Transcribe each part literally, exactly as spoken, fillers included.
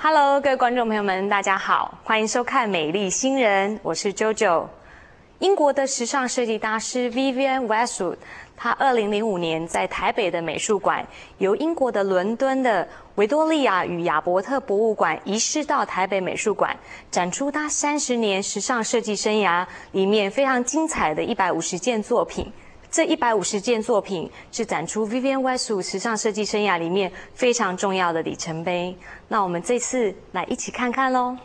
Hello， 各位观众朋友们，大家好，欢迎收看《美丽新人》，我是 JoJo。英国的时尚设计大师 Vivienne Westwood， 她二零零五年在台北的美术馆，由英国的伦敦的维多利亚与亚伯特博物馆移师到台北美术馆，展出她三十年时尚设计生涯里面非常精彩的一百五十件作品。这一百五十件作品是展出 Vivienne Westwood 时尚设计生涯里面非常重要的里程碑。那我们这次来一起看看咯。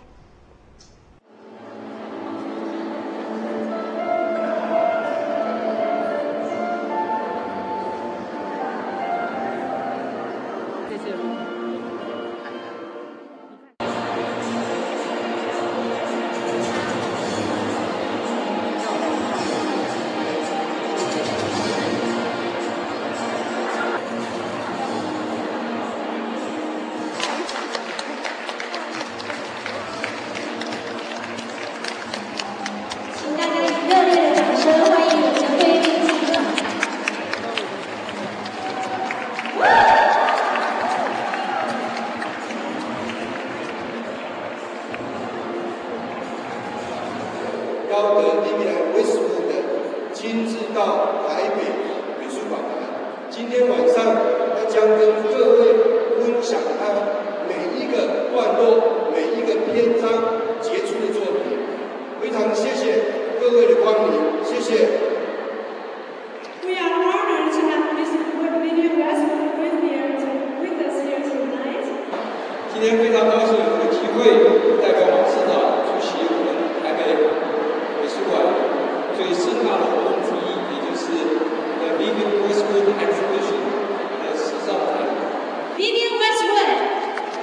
高德Vivienne Westwood亲自到台北美术馆来，今天晚上他将跟各位分享他每一个段落、每一个篇章杰出的作品。非常谢谢各位的光临，谢谢。 We are honored to have Miss Vivienne Westwood with here with us here tonight. 今天非常高兴有个机会代表董事长出席我们台北美术馆最盛大的活动之一，也就是 The Vivienne Westwood Exhibition 的时尚展。 Vivienne Westwood.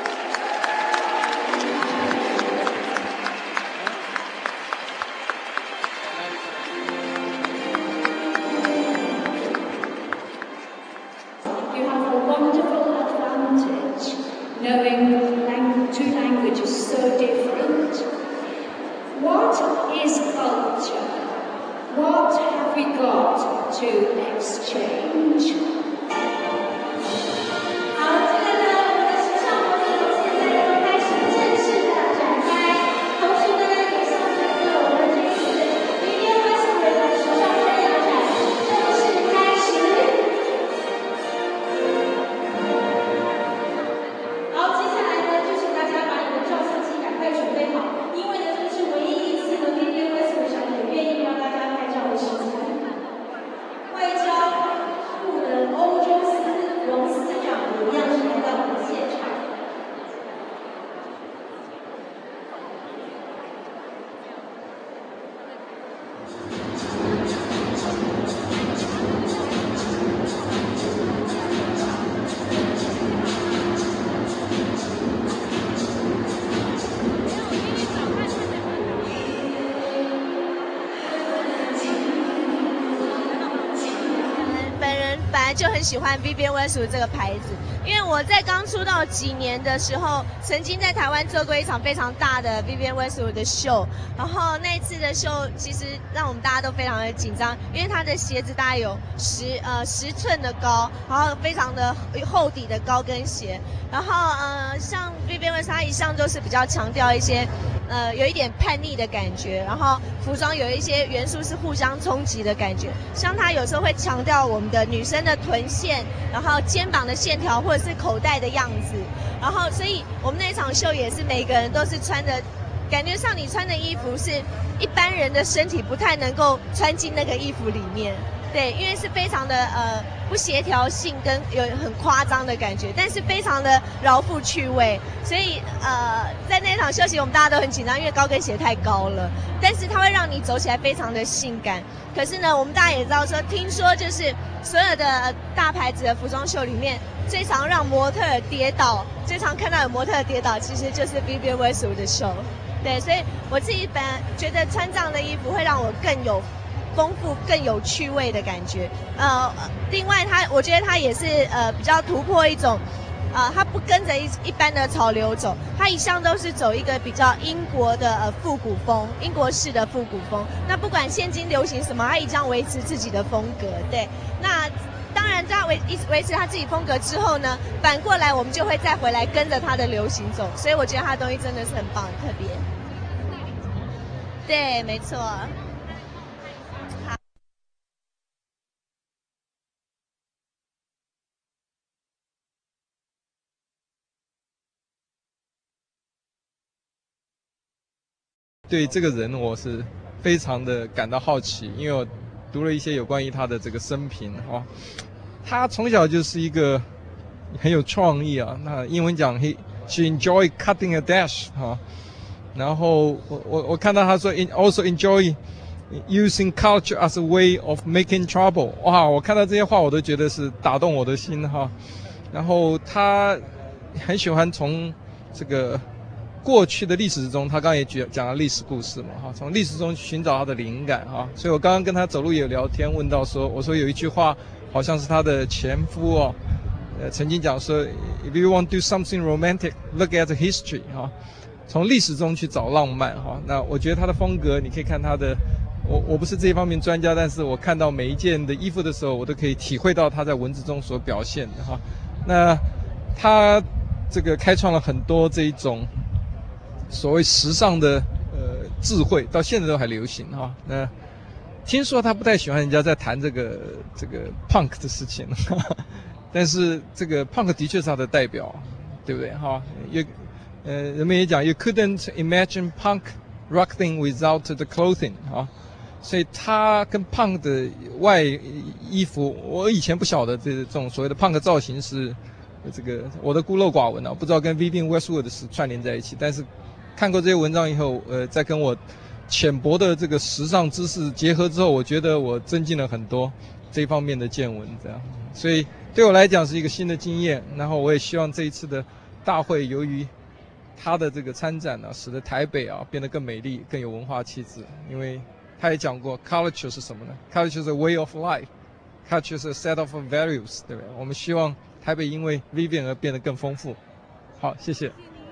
You have a wonderful advantage knowing lang- two languages so different. What is culture? What have we got to exchange? 好，现在呢，我们的时尚活动现在要开始正式的展开。同时呢，也象征着我们这一次 Vivienne Westwood 的时尚生涯展正式开始。好，接下来呢，就请大家把你的照相机赶快准备好，因为呢，这是唯一一次呢 Vivienne Westwood 小姐愿意让大家拍照的时间。外交部的欧洲司荣司长一样是来到我们现场。 本人本来就很喜欢 Vivienne Westwood 这个牌子，因为我在刚出道几年的时候，曾经在台湾做过一场非常大的 Vivienne Westwood 的秀，然后那一次的秀其实让我们大家都非常的紧张，因为它的鞋子大概有十呃十寸的高，然后非常的厚底的高跟鞋，然后呃像 Vivienne Westwood 它一向都是比较强调一些呃有一点叛逆的感觉，然后服装有一些元素是互相冲击的感觉，像它有时候会强调我们的女生的臀线，然后肩膀的线条或者是口袋的样子，然后所以我们那场秀也是每个人都是穿着，感觉上你穿的衣服是一般人的身体不太能够穿进那个衣服里面，对，因为是非常的呃不协调性跟有很夸张的感觉，但是非常的饶富趣味，所以呃在那场休息我们大家都很紧张，因为高跟鞋太高了，但是它会让你走起来非常的性感。可是呢，我们大家也知道说，听说就是所有的大牌子的服装秀里面，最常让模特儿跌倒，最常看到有模特儿跌倒，其实就是 Vivienne Westwood 的秀。对，所以我自己本来觉得穿这样的衣服会让我更有丰富、更有趣味的感觉。呃，另外它，我觉得它也是呃比较突破一种，呃，它不跟着一一般的潮流走，它一向都是走一个比较英国的呃复古风，英国式的复古风。那不管现今流行什么，它一样维持自己的风格。对，那当然然他维一维持他自己风格之后呢，反过来我们就会再回来跟着他的流行走，所以我觉得他的东西真的是很棒，很特别。对，没错。 对这个人我是非常的感到好奇，因为我读了一些有关于他的这个生平哦。他从小就是一个很有创意啊，那英文讲 he she enjoy cutting a dash 哈，然后我我我看到他说 also enjoy using culture as a way of making trouble， 哇，我看到这些话我都觉得是打动我的心哈。然后他很喜欢从这个过去的历史中，他刚刚也讲了历史故事嘛，哈，从历史中寻找他的灵感哈。所以我刚刚跟他走路也有聊天，问到说，我说有一句话好像是他的前夫哦，呃，曾经讲说 ，If you want to do something romantic, look at history 哈，从历史中去找浪漫哈。那我觉得他的风格，你可以看他的，我我不是这一方面专家，但是我看到每一件的衣服的时候，我都可以体会到他在文字中所表现的哈。那他这个开创了很多这一种所谓时尚的呃智慧，到现在都还流行哈。那听说他不太喜欢人家在谈这个这个 punk 的事情，呵呵，但是这个 punk 的确是他的代表，对不对哈？也呃，人们也讲 you couldn't imagine punk rock thing without the clothing 啊，所以他跟 punk 的外衣服，我以前不晓得这这种所谓的 punk 造型是这个我的孤陋寡闻啊，不知道跟 Vivienne Westwood 是串联在一起，但是看过这些文章以后，呃，在跟我浅薄的这个时尚知识结合之后，我觉得我增进了很多这一方面的见闻，这样，所以对我来讲是一个新的经验。然后我也希望这一次的大会，由于他的这个参展呢、啊，使得台北啊变得更美丽、更有文化气质。因为他也讲过 ，culture 是什么呢 ？culture is a way of life，culture is a set of values， 对不对？我们希望台北因为 Vivienne 而变得更丰富。好，谢谢。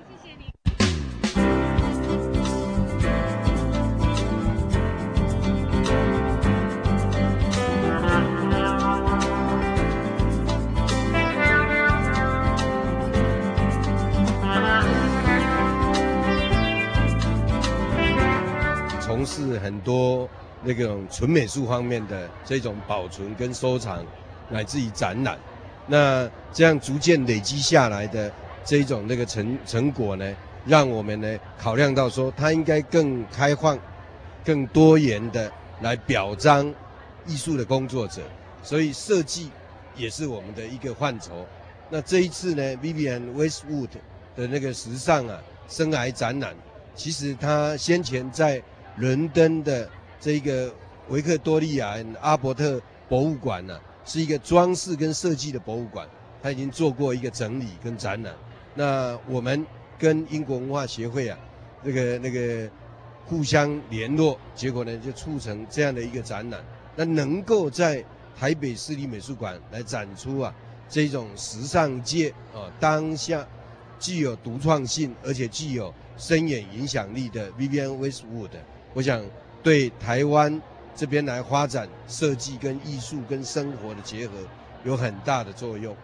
从事很多那种纯美术方面的这种保存跟收藏，乃至于展览，那这样逐渐累积下来的这一种那个成成果呢，让我们呢考量到说，它应该更开放、更多元的来表彰艺术的工作者，所以设计也是我们的一个范畴。那这一次呢 ，Vivienne Westwood 的那个时尚啊生涯展览，其实他先前在伦敦的这个维克多利亚阿伯特博物馆呢、啊，是一个装饰跟设计的博物馆，他已经做过一个整理跟展览。那我们跟英国文化协会啊，那个那个互相联络，结果呢就促成这样的一个展览。那能够在台北市立美术馆来展出啊这种时尚界啊当下具有独创性，而且具有深远影响力的 Vivienne Westwood。我想对台湾这边来发展设计跟艺术跟生活的结合有很大的作用。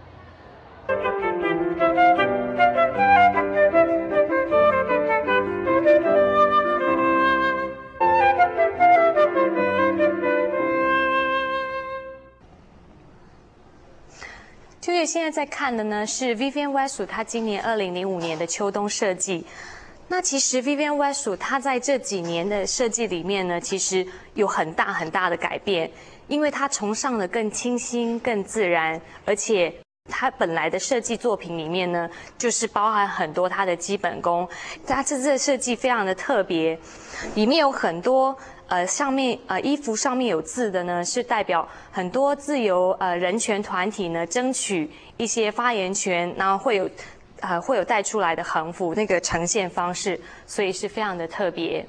秋月现在在看的呢是 Vivienne Westwood 她今年二零零五年的秋冬设计。那其实 Vivienne Westwood 她在这几年的设计里面呢，其实有很大很大的改变，因为她崇尚的更清新、更自然，而且她本来的设计作品里面呢，就是包含很多她的基本功。她这次的设计非常的特别，里面有很多呃上面呃衣服上面有字的呢，是代表很多自由呃人权团体呢争取一些发言权，然后会有。呃，会有带出来的横幅那个呈现方式，所以是非常的特别。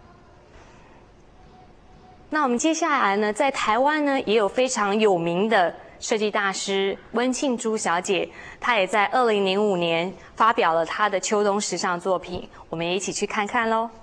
那我们接下来呢，在台湾呢也有非常有名的设计大师温庆珠小姐，她也在二零零五年发表了她的秋冬时尚作品，我们也一起去看看喽。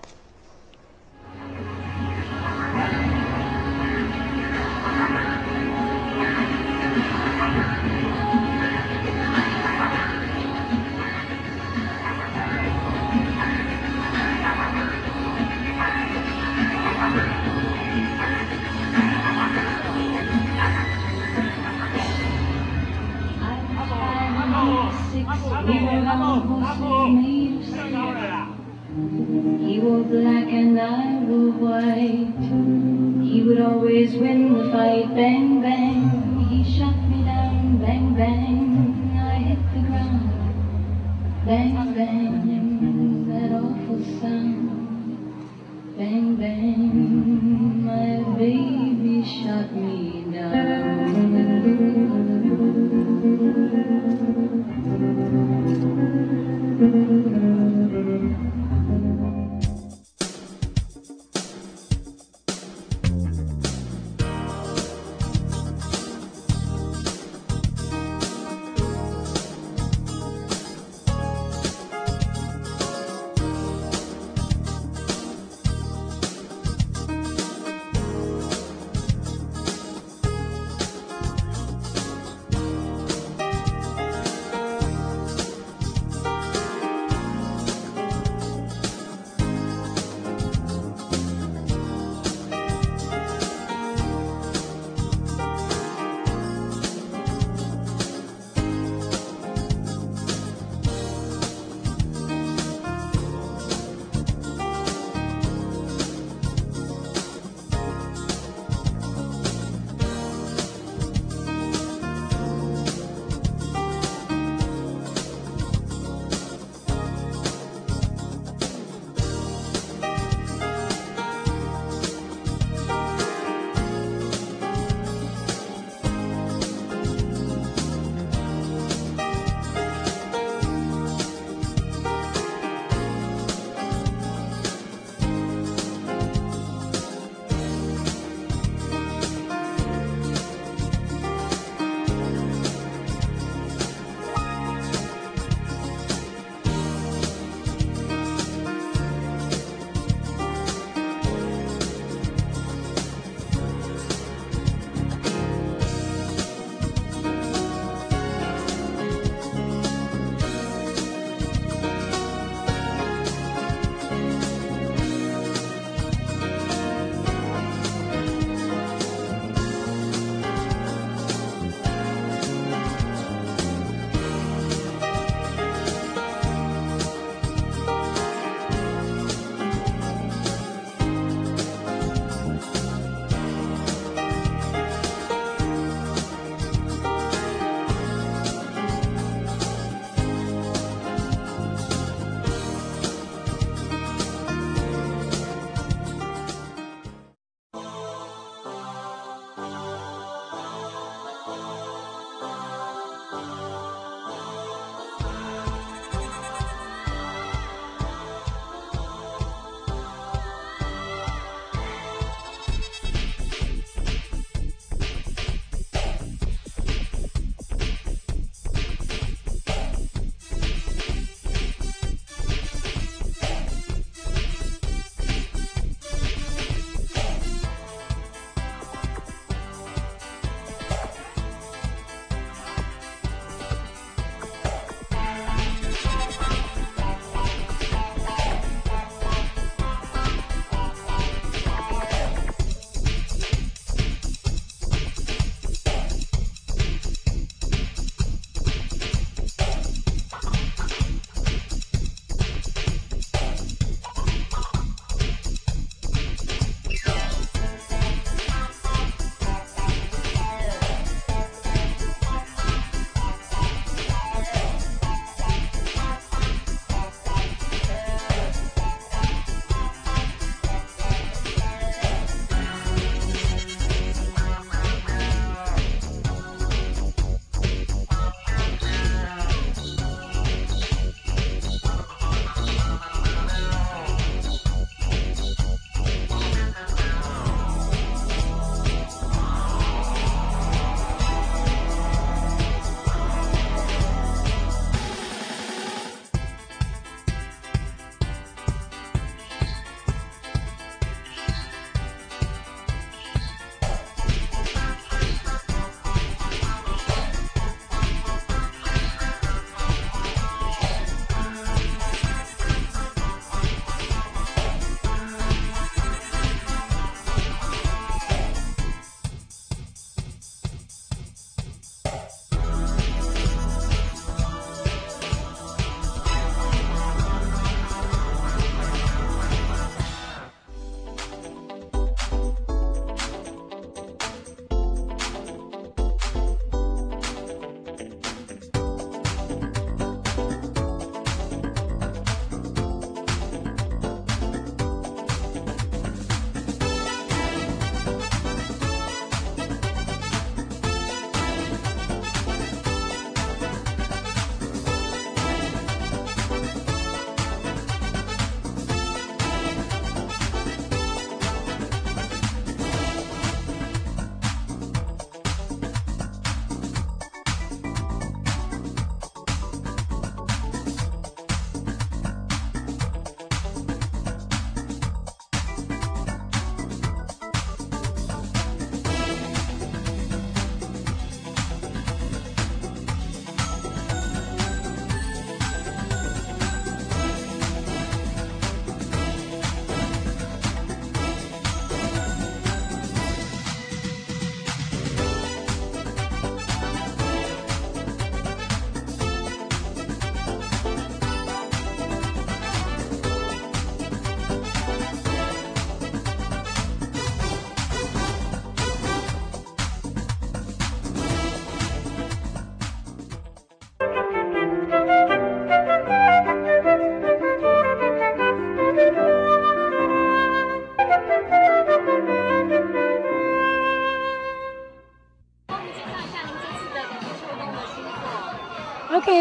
go black and I go white. He would always win the fight. Bang, bang, he shot me down. Bang, bang, I hit the ground. Bang, bang, that awful sound. Bang, bang, my baby shot me down.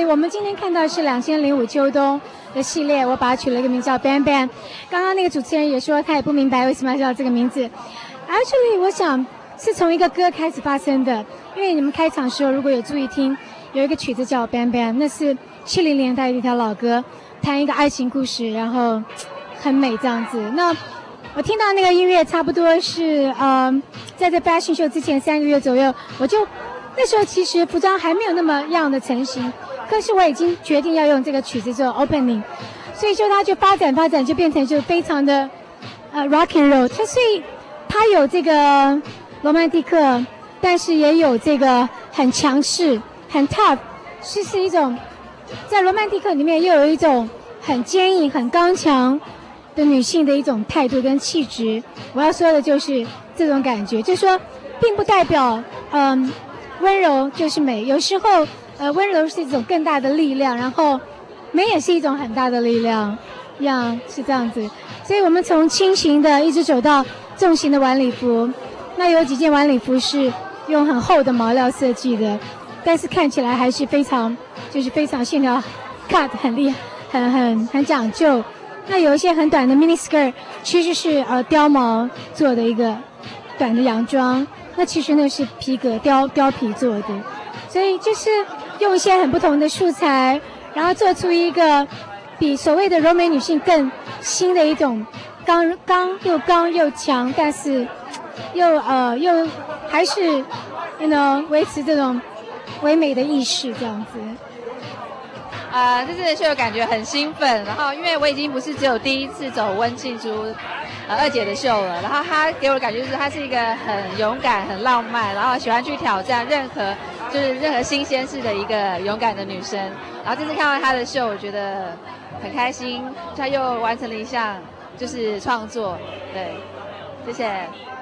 我们今天看到是两千零五秋冬的系列，我把它取了一个名叫 Bang Bang。刚刚那个主持人也说他也不明白为什么要叫这个名字。Actually， 我想是从一个歌开始发生的，因为你们开场的时候如果有注意听，有一个曲子叫 Bang Bang， 那是七零年代的一条老歌，谈一个爱情故事，然后很美这样子。那我听到那个音乐差不多是呃，在这 Fashion Show 之前三个月左右，我就那时候其实服装还没有那么样的成型，可是我已经决定要用这个曲子做 opening， 所以就它就发展发展就变成就非常的呃 rock and roll， 它所以它有这个罗曼蒂克，但是也有这个很强势很 tough， 是是一种在罗曼蒂克里面又有一种很坚硬很刚强的女性的一种态度跟气质。我要说的就是这种感觉，就是说并不代表嗯温柔就是美，有时候呃温柔是一种更大的力量，然后美也是一种很大的力量，样是这样子。所以我们从轻型的一直走到重型的晚礼服，那有几件晚礼服是用很厚的毛料设计的，但是看起来还是非常就是非常线条 cut 很厉害，很很很讲究。那有一些很短的 mini skirt 其实是呃貂毛做的一个短的洋装，那其实那是皮革貂貂皮做的，所以就是用一些很不同的素材，然后做出一个比所谓的柔美女性更新的一种刚刚又刚又强，但是又呃又还是 you know 维持这种唯美的意识这样子。 呃，这次的秀感觉很兴奋，然后因为我已经不是只有第一次走温庆珠呃二姐的秀了，然后她给我的感觉就是她是一个很勇敢、很浪漫，然后喜欢去挑战任何就是任何新鲜事的一个勇敢的女生。然后这次看完她的秀，我觉得很开心，她又完成了一项就是创作，对，谢谢。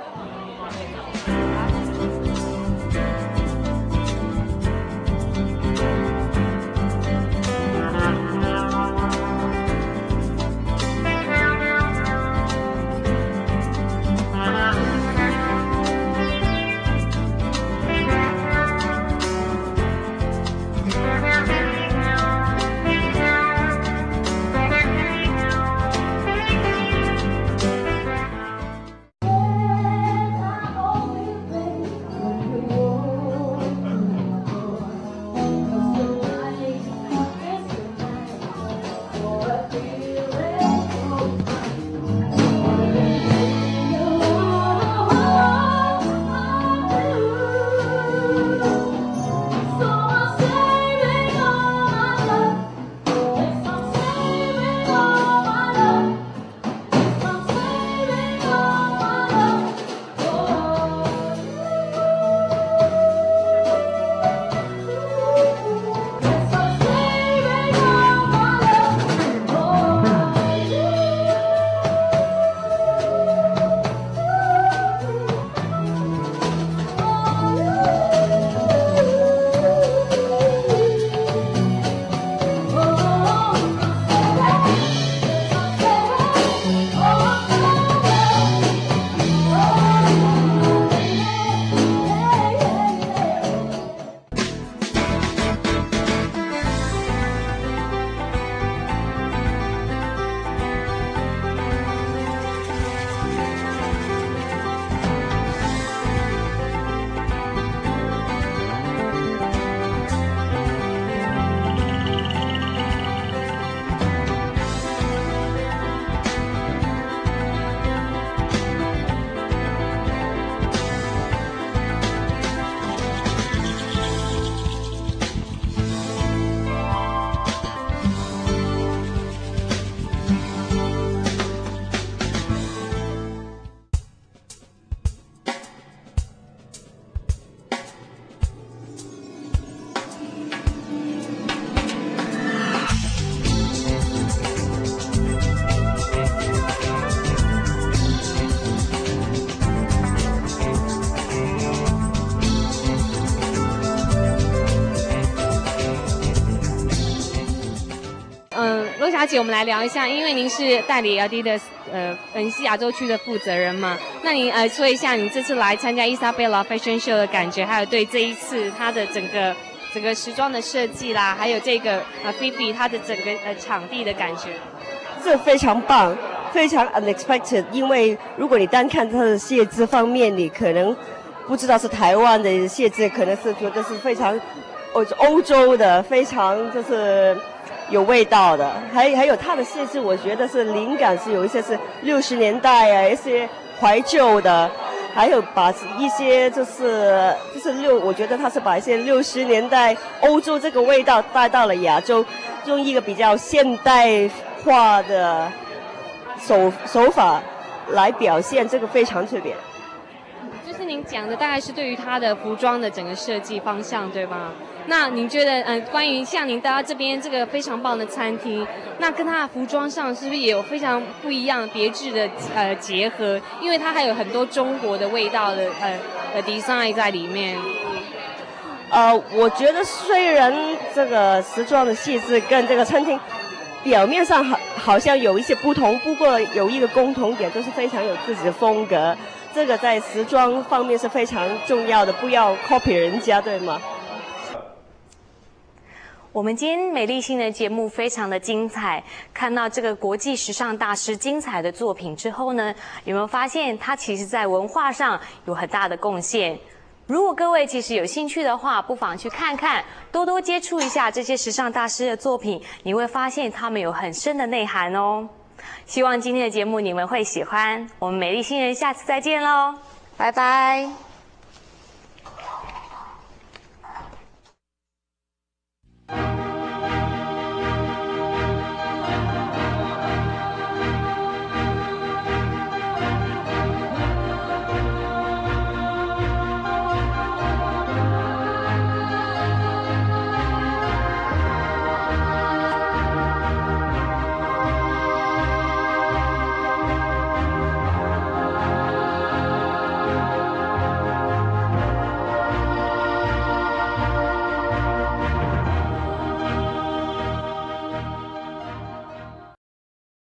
罗小姐，我们来聊一下，因为您是代理 Adidas 呃本西亚洲区的负责人嘛，那您呃说一下你这次来参加伊莎贝拉 Fashion Show 的感觉，还有对这一次它的整个整个时装的设计啦，还有这个呃 Phoebe 它的整个呃场地的感觉？ 这非常棒，非常 unexpected。因为如果你单看它的鞋子方面，你可能不知道是台湾的鞋子，可能是觉得是非常欧欧洲的，非常就是有味道的。还还有它的鞋子，我觉得是灵感是有一些是六十年代啊，一些怀旧的。还有把一些就是就是六，我觉得他是把一些六十年代欧洲这个味道带到了亚洲，用一个比较现代化的手手法来表现，这个非常特别。 就是您讲的大概是对于他的服装的整个设计方向，对吗？那您觉得，呃，关于像您到这边这个非常棒的餐厅，那跟它的服装上是不是也有非常不一样、别致的呃结合？因为它还有很多中国的味道的呃呃 design 在里面。 呃，我觉得虽然这个时装的细致跟这个餐厅表面上好好像有一些不同，不过有一个共同点，都是非常有自己的风格。这个在时装方面是非常重要的，不要 copy 人家，对吗？ 我们今天美丽新的节目非常的精彩，看到这个国际时尚大师精彩的作品之后呢，有没有发现他其实在文化上有很大的贡献？如果各位其实有兴趣的话，不妨去看看，多多接触一下这些时尚大师的作品，你会发现他们有很深的内涵哦。希望今天的节目你们会喜欢，我们美丽新人下次再见喽，拜拜。